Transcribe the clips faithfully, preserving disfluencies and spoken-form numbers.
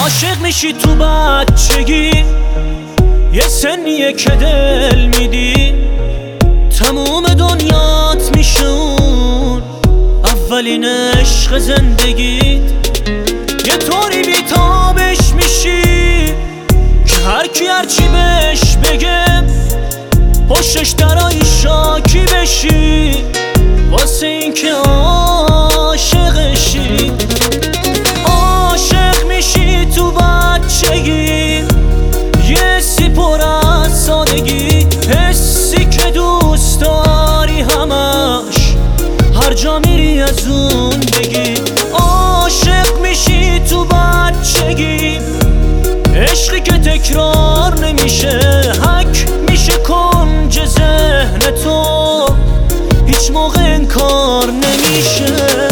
عاشق میشی تو بچگی، یه سنیه که دل میدی تموم دنیات میشه اون اولین عشق زندگیت. یه طوری بیتابش میشی که هرکی هرچی بهش بگه پشتش درایی شاکی بشی واسه این که عاشقشی. عاشق میشی تو بچگی، یه سی پر از سادگی، حسی که دوست داری همش هر جا میری از اون بگی. عاشق میشی تو بچگی، عشقی که تکرار نمیشه، حک میشه کنج ذهن تو، هیچ موقع انکار نمیشه.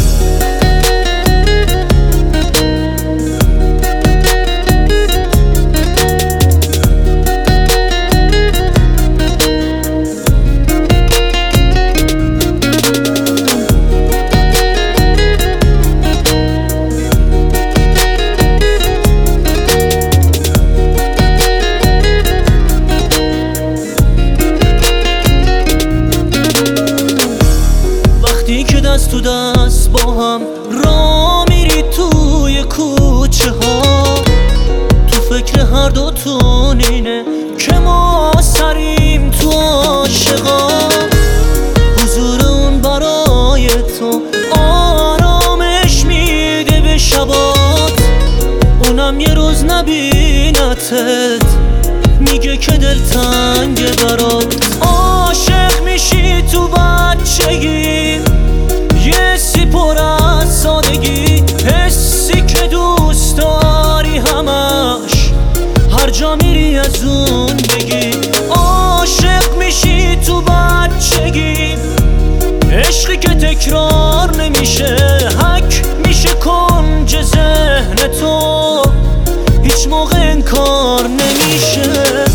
دست تو دست با هم را میری توی کوچه ها، تو فکر هر دوتون اینه که ما سریم تو عاشقا. حضور اون برای تو آرامش میده به شبات، اونم یه روز نبینتت میگه که دلتنگه برات. عاشق میشی تو بچگی، یه سی پر از سادگی، حسی که دوست داری همش هر جا میری از اون بگی. عاشق میشی تو بچگی، عشقی که تکرار نمیشه، حک میشه کنج ذهن تو، هیچ موقع انکار نمیشه.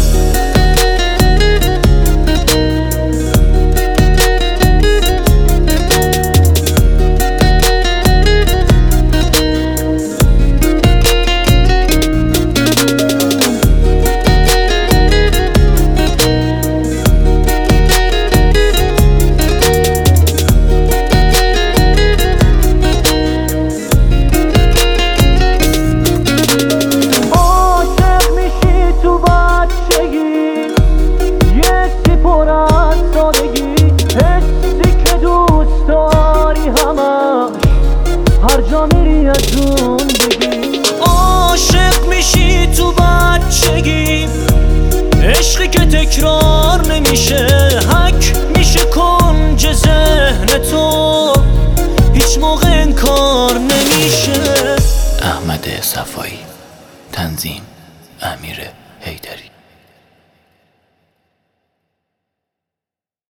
هر جا میری از اون بگی. عاشق میشی تو بچگی، عشقی که تکرار نمیشه، حک میشه کنج ذهن تو، هیچ موقع انکار نمیشه. احمد صفایی، تنظیم امیر حیدری.